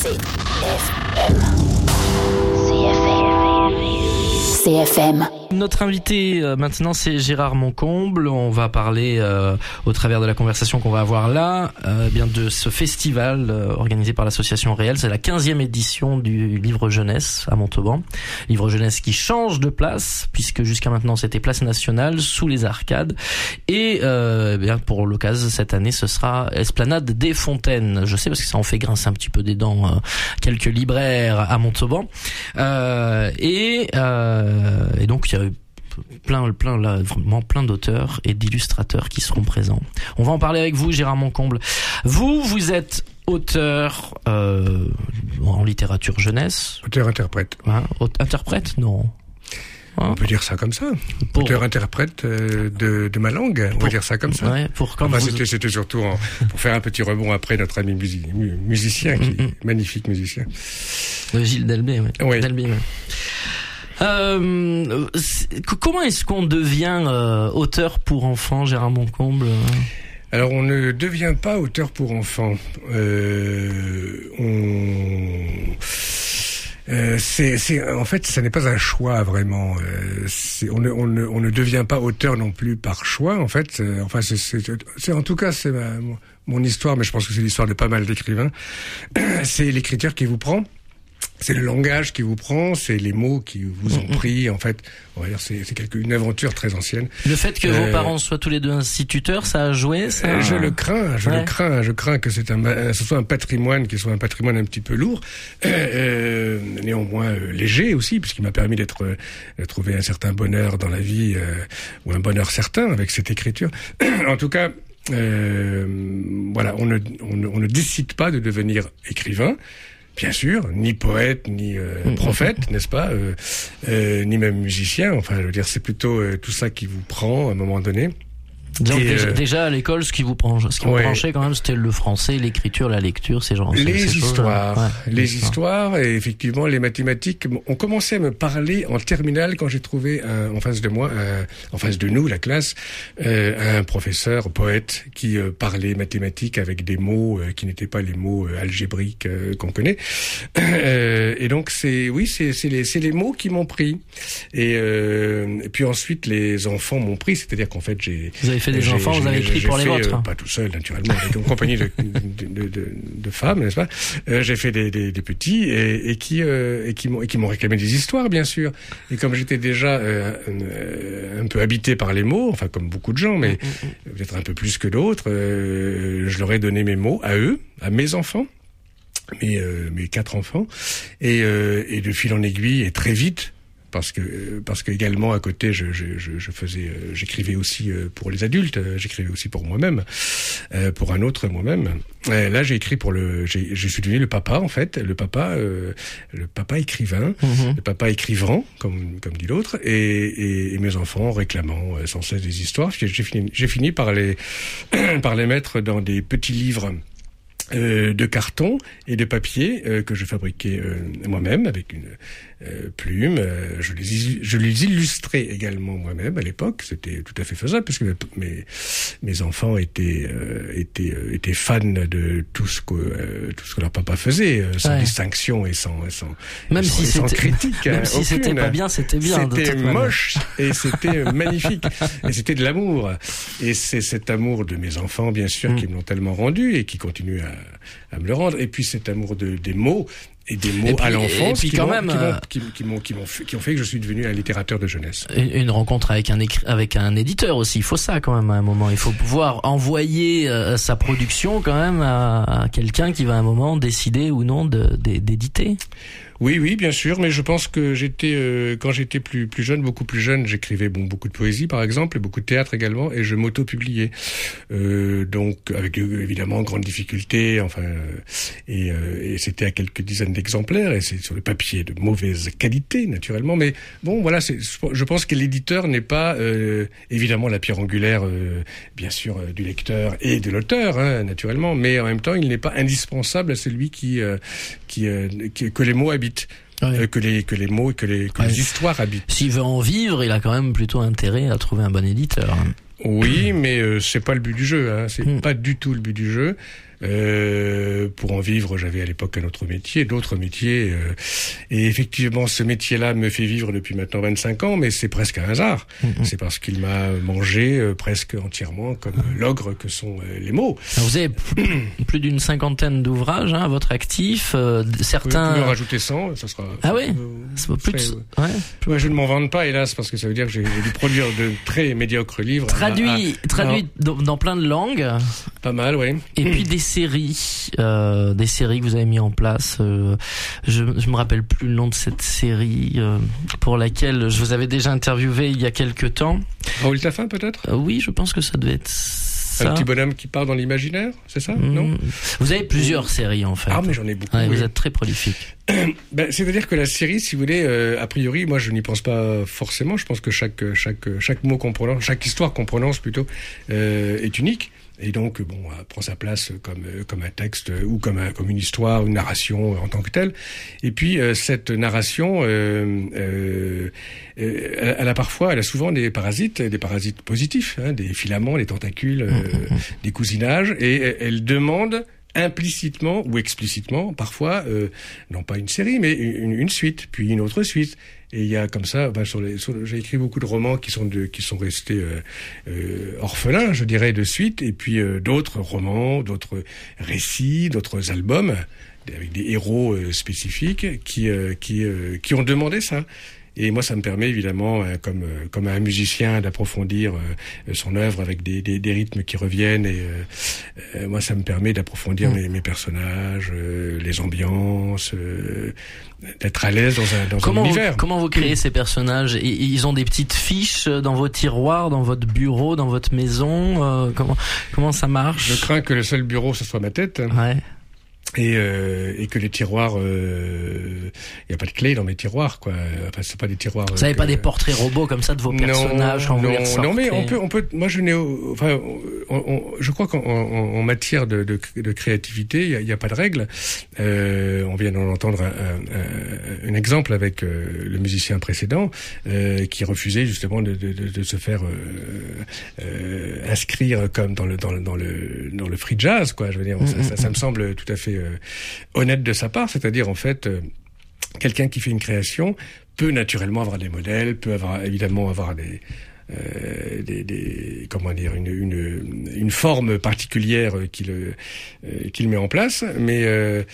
CFM. Notre invité maintenant, c'est Gérard Moncomble. On va parler au travers de la conversation qu'on va avoir là bien de ce festival organisé par l'association Réel. C'est la 15e édition du Livre Jeunesse à Montauban. Livre Jeunesse qui change de place, puisque jusqu'à maintenant c'était place nationale sous les arcades, et bien pour l'occasion cette année ce sera Esplanade des Fontaines. Je sais parce que ça en fait grincer un petit peu des dents quelques libraires à Montauban, et donc il y a vraiment plein d'auteurs et d'illustrateurs qui seront présents. On va en parler avec vous, Gérard Moncomble. Vous êtes auteur en littérature jeunesse. Auteur-interprète. Hein, interprète, non. On peut dire ça comme ça. Auteur-interprète de ma langue. On peut dire ça comme ça. Ouais, c'était surtout pour faire un petit rebond après notre ami musicien, qui est magnifique musicien. Gilles Delbé, oui. Oui. Delbé, oui. Comment est-ce qu'on devient auteur pour enfants, Gérard Moncomble? Alors, on ne devient pas auteur pour enfants. En fait, ça n'est pas un choix vraiment. On ne devient pas auteur non plus par choix. En fait, c'est en tout cas c'est mon histoire, mais je pense que c'est l'histoire de pas mal d'écrivains. C'est l'écriture qui vous prend. C'est le langage qui vous prend, c'est les mots qui vous ont pris. En fait, on va dire c'est une aventure très ancienne. Le fait que vos parents soient tous les deux instituteurs, ça a joué, ça? Je le crains. Je crains que ce soit un patrimoine qui soit un patrimoine un petit peu lourd, néanmoins léger aussi, puisqu'il m'a permis de trouver un certain bonheur dans la vie, ou un bonheur certain avec cette écriture. En tout cas, voilà, on ne décide pas de devenir écrivain. Bien sûr, ni poète, ni prophète, n'est-ce pas, ni même musicien. Enfin, je veux dire, c'est plutôt tout ça qui vous prend à un moment donné. Donc déjà à l'école, ce qui vous branchait quand même, c'était le français, l'écriture, la lecture, ces genres. Les histoires, et effectivement les mathématiques ont commencé à me parler en terminale quand j'ai trouvé en face de moi, en face de nous, la classe, un professeur poète qui parlait mathématiques avec des mots qui n'étaient pas les mots algébriques qu'on connaît. Et donc c'est les mots qui m'ont pris. Et puis ensuite les enfants m'ont pris, c'est-à-dire qu'en fait Vous avez fait des enfants, vous avez écrit pour les vôtres. Pas tout seul, naturellement, avec une compagnie de femmes, n'est-ce pas. J'ai fait des petits et qui m'ont réclamé des histoires, bien sûr. Et comme j'étais déjà un peu habité par les mots, enfin comme beaucoup de gens, mais peut-être un peu plus que d'autres, je leur ai donné mes mots à eux, à mes enfants, mes 4 enfants, et de fil en aiguille et très vite. Parce que également à côté j'écrivais aussi pour les adultes, j'écrivais aussi pour moi-même, pour un autre moi-même. Là j'ai écrit je suis devenu le papa en fait, le papa écrivain, le papa écrivant comme dit l'autre, et mes enfants réclamant sans cesse des histoires. J'ai fini par les mettre dans des petits livres de carton et de papier que je fabriquais moi-même avec une plume. Je les illustrais également moi-même à l'époque. C'était tout à fait faisable parce que mes enfants étaient fans de tout ce que leur papa faisait, sans distinction et sans critique. Même si c'était pas bien, c'était bien. C'était moche et c'était magnifique et c'était de l'amour. Et c'est cet amour de mes enfants, bien sûr, qui me l'ont tellement rendu et qui continuent à me le rendre. Et puis cet amour des mots. Et des mots à l'enfance qui ont fait que je suis devenu un littérateur de jeunesse. Une rencontre avec un éditeur aussi. Il faut ça quand même à un moment. Il faut pouvoir envoyer sa production quand même à quelqu'un qui va à un moment décider ou non d'éditer. Oui, bien sûr, mais je pense que quand j'étais plus jeune, beaucoup plus jeune, j'écrivais beaucoup de poésie par exemple, et beaucoup de théâtre également, et je m'auto-publiais. Donc avec évidemment grande difficulté, et c'était à quelques dizaines d'exemplaires, et c'est sur le papier de mauvaise qualité naturellement, mais bon voilà, je pense que l'éditeur n'est pas évidemment la pierre angulaire bien sûr du lecteur et de l'auteur naturellement, mais en même temps il n'est pas indispensable à celui que les mots habitent. Ouais. Que les mots et que les histoires habitent. S'il veut en vivre, il a quand même plutôt intérêt à trouver un bon éditeur. Oui, mais c'est pas le but du jeu. C'est pas du tout le but du jeu. Pour en vivre, j'avais à l'époque un autre métier, d'autres métiers. Et effectivement, ce métier-là me fait vivre depuis maintenant 25 ans, mais c'est presque un hasard. C'est parce qu'il m'a mangé presque entièrement comme l'ogre que sont les mots. Alors vous avez plus d'une cinquantaine d'ouvrages à votre actif. Certains... Vous pouvez rajouter 100, ça sera... Ah oui, plus de... ouais. Ouais, je ne m'en vante pas, hélas, parce que ça veut dire que j'ai dû produire de très médiocres livres. Traduit dans plein de langues. Pas mal, oui. Et puis des séries que vous avez mis en place. Je me rappelle plus le nom de cette série pour laquelle je vous avais déjà interviewé il y a quelque temps. Raoul Taffin, peut-être? Oui, je pense que ça devait être ça. Un petit bonhomme qui part dans l'imaginaire, c'est ça? Non? Vous avez plusieurs séries, en fait. Ah, mais j'en ai beaucoup. Ouais, oui. Vous êtes très prolifique. C'est-à-dire que la série, si vous voulez, a priori, moi je n'y pense pas forcément. Je pense que chaque mot qu'on prononce, chaque histoire qu'on prononce plutôt, est unique. Et donc, bon, prend sa place comme un texte ou comme une histoire, une narration en tant que telle. Et puis cette narration, elle a souvent des parasites positifs, hein, des filaments, des tentacules, des cousinages, et elle demande implicitement ou explicitement, parfois, non pas une série, mais une suite, puis une autre suite. Et il y a comme ça, j'ai écrit beaucoup de romans qui sont restés orphelins, je dirais, de suite, et puis d'autres romans, d'autres récits, d'autres albums avec des héros spécifiques qui ont demandé ça. Et moi, ça me permet évidemment, comme un musicien, d'approfondir son œuvre avec des rythmes qui reviennent. Et moi, ça me permet d'approfondir mes personnages, les ambiances, d'être à l'aise dans un univers. Comment vous créez ces personnages? Ils ont des petites fiches dans vos tiroirs, dans votre bureau, dans votre maison. Comment ça marche? Je crains que le seul bureau, ce soit ma tête. Ouais. Et que les tiroirs, y a pas de clé dans mes tiroirs, quoi. Enfin, c'est pas des tiroirs. Vous n'avez pas des portraits robots comme ça de vos personnages quand vous les ressortez? Non, mais on peut. Moi, je crois qu'en matière de créativité, il y a pas de règle. On vient d'en entendre un exemple avec le musicien précédent qui refusait justement de se faire inscrire comme dans le free jazz, quoi. Je veux dire, ça me semble tout à fait honnête de sa part, c'est-à-dire en fait quelqu'un qui fait une création peut naturellement avoir des modèles, peut évidemment avoir comment dire, une forme particulière qu'il met en place, mais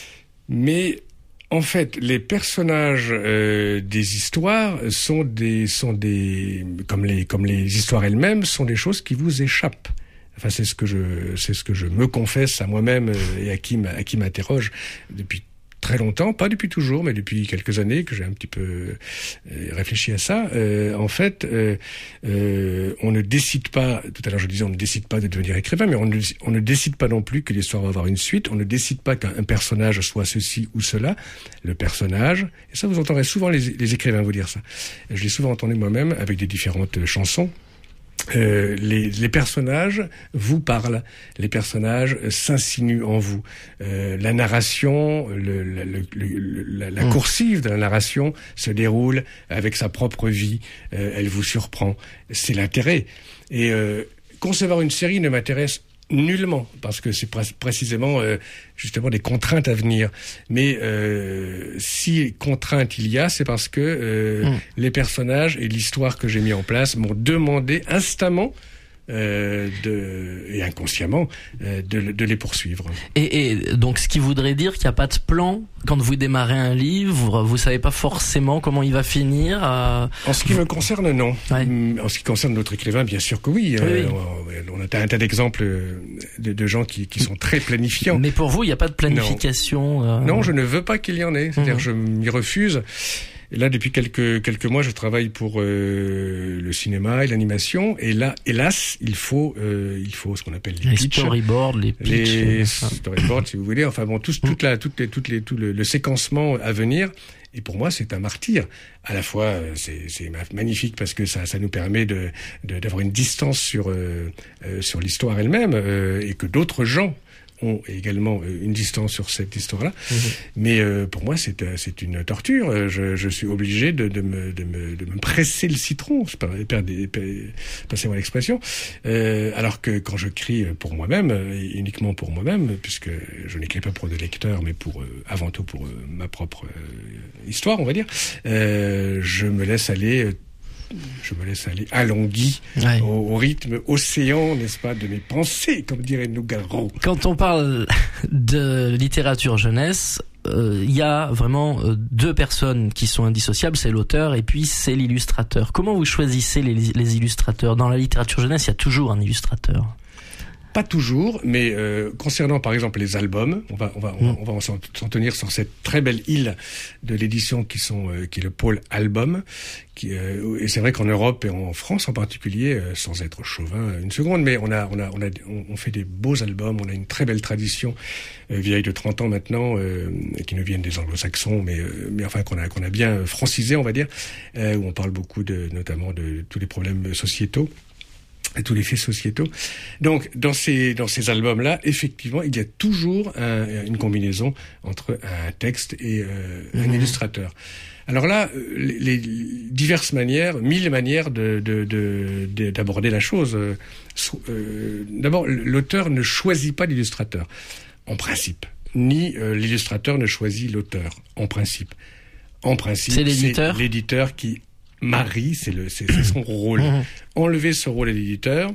en fait les personnages des histoires sont comme les histoires elles-mêmes sont des choses qui vous échappent. Enfin, c'est ce que je me confesse à moi-même et à qui m'interroge depuis très longtemps, pas depuis toujours, mais depuis quelques années que j'ai un petit peu réfléchi à ça. En fait, on ne décide pas, tout à l'heure je disais on ne décide pas de devenir écrivain, mais on ne décide pas non plus que l'histoire va avoir une suite, on ne décide pas qu'un personnage soit ceci ou cela. Le personnage, et ça vous entendrez souvent les écrivains vous dire ça, je l'ai souvent entendu moi-même avec des différentes chansons. Les personnages vous parlent, les personnages s'insinuent en vous. La narration, la coursive de la narration se déroule avec sa propre vie. Elle vous surprend. C'est l'intérêt. Et concevoir une série ne m'intéresse nullement, parce que c'est précisément justement des contraintes à venir. Mais si contraintes il y a, c'est parce que les personnages et l'histoire que j'ai mis en place m'ont demandé instamment et inconsciemment de les poursuivre. Et donc ce qui voudrait dire qu'il n'y a pas de plan quand vous démarrez un livre, vous savez pas forcément comment il va finir. En ce qui me concerne, non. Ouais. En ce qui concerne d'autres écrivains, bien sûr que oui. Oui. On a un tas d'exemples de gens qui sont très planifiants. Mais pour vous, il n'y a pas de planification. Non, je ne veux pas qu'il y en ait. C'est-à-dire, je m'y refuse. Et là, depuis quelques mois, je travaille pour le cinéma et l'animation. Et là, hélas, il faut ce qu'on appelle les pitchs, storyboards, les pitchs, les storyboards, si vous voulez. Enfin bon, tout le séquencement à venir. Et pour moi, c'est un martyr. À la fois, c'est magnifique parce que ça nous permet d'avoir une distance sur l'histoire elle-même et que d'autres gens ont également une distance sur cette histoire-là. Mais pour moi, c'est une torture. Je suis obligé de me presser le citron, passez-moi l'expression. Alors que quand je crie pour moi-même, uniquement pour moi-même, puisque je n'écris pas pour des lecteurs, mais avant tout pour ma propre histoire, on va dire, je me laisse aller alongui au rythme océan, n'est-ce pas, de mes pensées, comme dirait Nougaro. Quand on parle de littérature jeunesse, il y a vraiment deux personnes qui sont indissociables, c'est l'auteur et puis c'est l'illustrateur. Comment vous choisissez les illustrateurs? Dans la littérature jeunesse, il y a toujours un illustrateur. Pas toujours, mais concernant par exemple les albums, on va s'en tenir sur cette très belle île de l'édition qui est le pôle album. Et c'est vrai qu'en Europe et en France en particulier, sans être chauvin une seconde, mais on fait des beaux albums. On a une très belle tradition vieille de 30 ans maintenant, qui nous viennent des anglo-saxons, mais enfin qu'on a bien francisé, on va dire, où on parle beaucoup notamment de tous les problèmes sociétaux. À tous les faits sociétaux. Donc, dans ces albums-là, effectivement, il y a toujours une combinaison entre un texte et un illustrateur. Alors là, les diverses manières, 1000 manières d'aborder la chose. D'abord, l'auteur ne choisit pas l'illustrateur, en principe. Ni l'illustrateur ne choisit l'auteur, en principe. En principe, c'est l'éditeur qui marie, c'est son rôle. Enlever ce rôle à l'éditeur,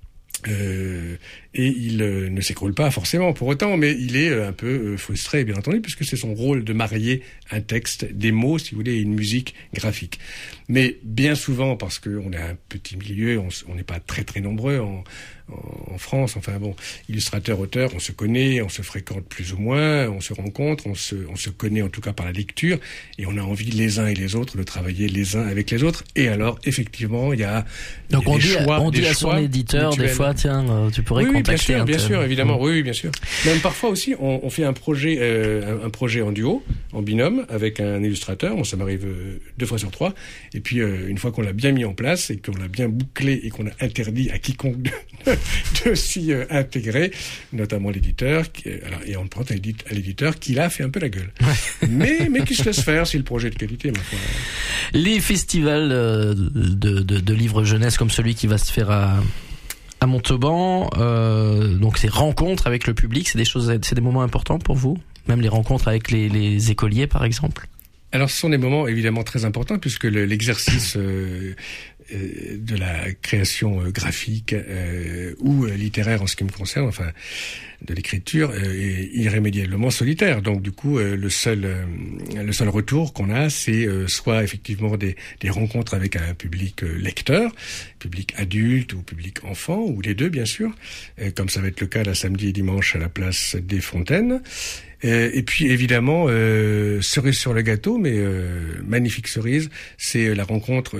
et il ne s'écroule pas forcément pour autant, mais il est un peu frustré, bien entendu, puisque c'est son rôle de marier un texte, des mots, si vous voulez, et une musique graphique. Mais bien souvent, parce qu'on est un petit milieu, on n'est pas très très nombreux en France, enfin bon, illustrateur, auteur, on se connaît, on se fréquente plus ou moins, on se rencontre, on se connaît en tout cas par la lecture, et on a envie les uns et les autres de travailler les uns avec les autres. Et alors, effectivement, il y a donc on dit à son éditeur mutuels. Des fois, tiens, tu pourrais contacter bien sûr, évidemment, oui, bien sûr. Même parfois aussi, on fait un projet en duo, en binôme, avec un illustrateur. Bon, ça m'arrive 2 fois sur 3. Et puis, une fois qu'on l'a bien mis en place et qu'on l'a bien bouclé et qu'on a interdit à quiconque de s'y intégrer, notamment l'éditeur, et on prend à l'éditeur qui là fait un peu la gueule. mais qui se laisse faire si le projet est de qualité, ma foi. Les festivals de livres jeunesse comme celui qui va se faire à Montauban, donc ces rencontres avec le public, c'est des moments importants pour vous? Même les rencontres avec les écoliers, par exemple? Alors, ce sont des moments évidemment très importants puisque l'exercice de la création graphique ou littéraire en ce qui me concerne, enfin de l'écriture, est irrémédiablement solitaire. Donc du coup, le seul retour qu'on a, c'est soit effectivement des rencontres avec un public lecteur, public adulte ou public enfant, ou les deux bien sûr, comme ça va être le cas là samedi et dimanche à la place des Fontaines. Et puis évidemment, cerise sur le gâteau, mais magnifique cerise, c'est la rencontre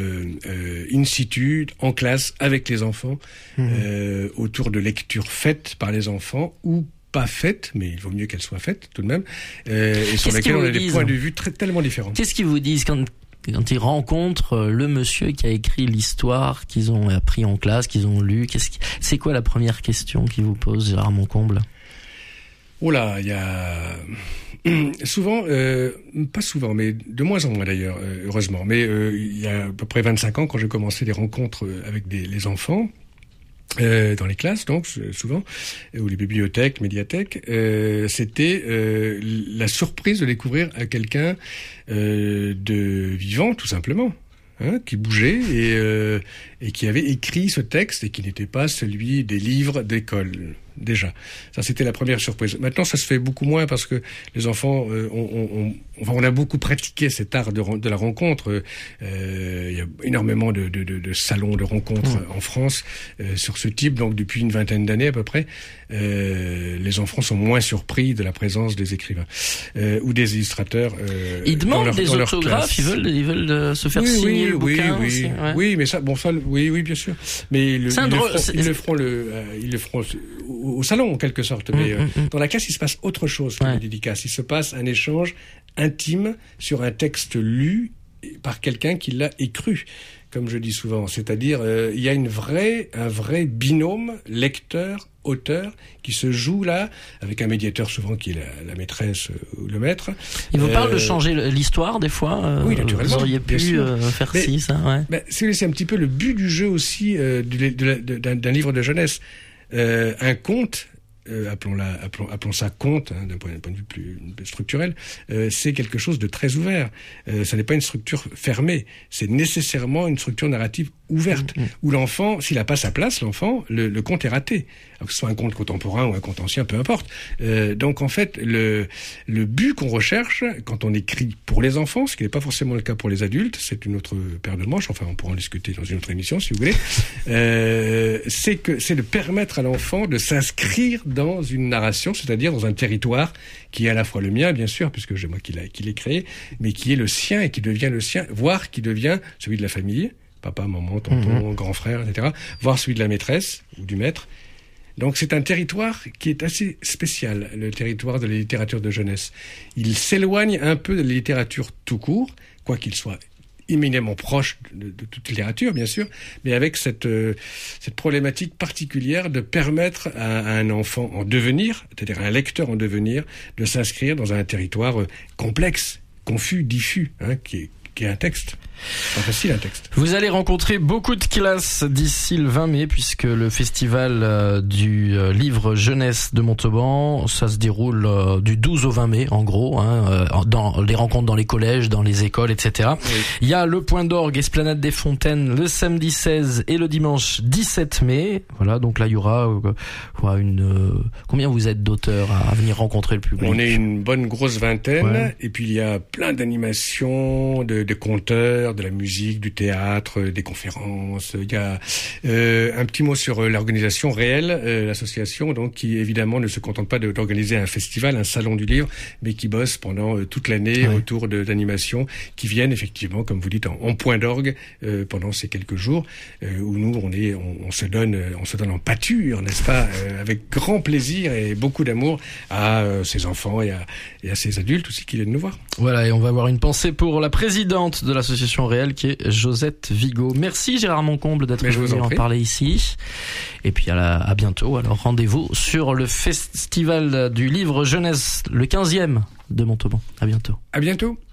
in situ, en classe, avec les enfants, autour de lectures faites par les enfants ou pas faites, mais il vaut mieux qu'elles soient faites tout de même, et sur lesquelles on a des points de vue tellement différents. Qu'est-ce qu'ils vous disent quand ils rencontrent le monsieur qui a écrit l'histoire qu'ils ont appris en classe, qu'ils ont lu? C'est quoi la première question qu'ils vous posent, Gérard Moncomble? Oh là, il y a souvent, pas souvent, mais de moins en moins d'ailleurs, heureusement. Mais il y a à peu près 25 ans, quand j'ai commencé les rencontres avec les enfants, dans les classes, donc souvent, ou les bibliothèques, médiathèques, c'était la surprise de découvrir quelqu'un de vivant, tout simplement. Qui bougeait et qui avait écrit ce texte et qui n'était pas celui des livres d'école. Déjà, ça c'était la première surprise. Maintenant, ça se fait beaucoup moins parce que les enfants, on a beaucoup pratiqué cet art de la rencontre. Il y a énormément de salons de rencontres en France sur ce type. Donc, depuis une vingtaine d'années à peu près, les enfants sont moins surpris de la présence des écrivains ou des illustrateurs. Ils demandent des autographes. Ils veulent se faire signer le bouquin. Oui, mais ça, oui, bien sûr. Mais ils le feront au salon, en quelque sorte. Mais dans la classe, il se passe autre chose que la dédicace. Il se passe un échange intime sur un texte lu par quelqu'un qui l'a écru. comme je dis souvent. C'est-à-dire, il y a un vrai binôme lecteur-auteur qui se joue là, avec un médiateur souvent qui est la maîtresse ou le maître. Il vous parle de changer l'histoire des fois. Oui, naturellement. Vous auriez pu faire ça, ouais. C'est un petit peu le but du jeu aussi d'un livre de jeunesse. Un conte. Appelons ça conte, d'un point de vue plus structurel, c'est quelque chose de très ouvert. Ça n'est pas une structure fermée, c'est nécessairement une structure narrative ouverte, où l'enfant, s'il n'a pas sa place, le conte est raté. Alors que ce soit un conte contemporain ou un conte ancien, peu importe. Donc en fait, le but qu'on recherche quand on écrit pour les enfants, ce qui n'est pas forcément le cas pour les adultes, c'est une autre paire de manches, enfin on pourra en discuter dans une autre émission si vous voulez, c'est de permettre à l'enfant de s'inscrire dans une narration, c'est-à-dire dans un territoire qui est à la fois le mien, bien sûr, puisque c'est moi qui l'ai créé, mais qui est le sien et qui devient le sien, voire qui devient celui de la famille, papa, maman, tonton, grand frère, etc., voire celui de la maîtresse ou du maître. Donc c'est un territoire qui est assez spécial, le territoire de la littérature de jeunesse. Il s'éloigne un peu de la littérature tout court, quoi qu'il soit éminemment proche de toute littérature, bien sûr, mais avec cette problématique particulière de permettre à un enfant en devenir, c'est-à-dire un lecteur en devenir, de s'inscrire dans un territoire complexe, confus, diffus, qui est un texte. Pas facile, un texte. Vous allez rencontrer beaucoup de classes d'ici le 20 mai, puisque le festival du livre jeunesse de Montauban, ça se déroule du 12 au 20 mai, en gros, dans les rencontres dans les collèges, dans les écoles, etc. Oui. Il y a le point d'orgue Esplanade des Fontaines le samedi 16 et le dimanche 17 mai. Voilà, donc là, il y aura combien vous êtes d'auteurs à venir rencontrer le public? On est une bonne grosse vingtaine, et puis il y a plein d'animations, de conteurs, de la musique, du théâtre, des conférences. Il y a un petit mot sur l'organisation réelle, l'association, donc qui évidemment ne se contente pas d'organiser un festival, un salon du livre, mais qui bosse pendant toute l'année autour d'animations qui viennent effectivement, comme vous dites, en point d'orgue pendant ces quelques jours où nous on se donne en pâture, n'est-ce pas, avec grand plaisir et beaucoup d'amour à ces enfants et à ces adultes aussi qui viennent nous voir. Voilà, et on va avoir une pensée pour la présidente de l'association réelle qui est Josette Vigo. Merci Gérard Moncomble d'être venu en parler ici. Et puis à bientôt. Alors rendez-vous sur le festival du livre jeunesse, le 15e de Montauban. À bientôt. À bientôt.